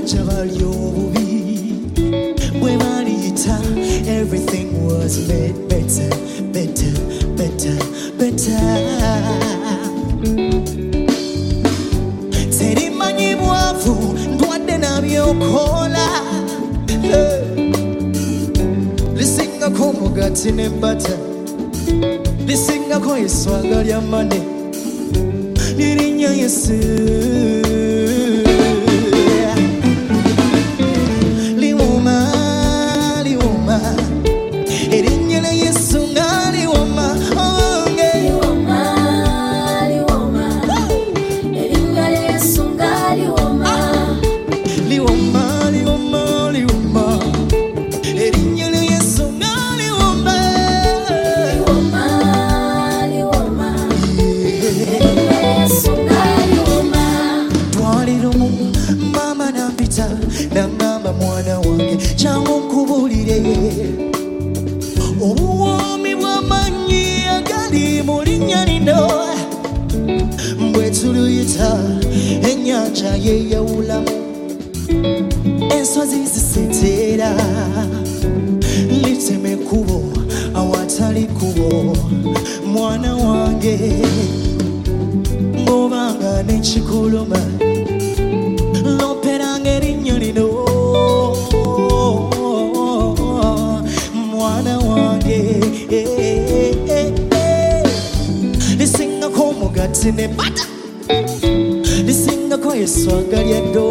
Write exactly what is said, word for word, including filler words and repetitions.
everything was made better, better, better, better. Teri manyi bwavu ndwadde nabyokola lisingako omugati ne butter, lisingako eswaga lya mane lirinnya Yesu. Nangamba mwana wange changu nkubulire obuwoomi bw'amanyi agali mu linnya lino mbwe tuluyita ennyanja yeeyawulamu ensozi ziseeteera litema ekkubo awatali kkubo mwana wange ng'obanga n'ekikuluma loperanga erinnya lino mwana wange lisingako omugati ne butter lisingako eswaga lya ddo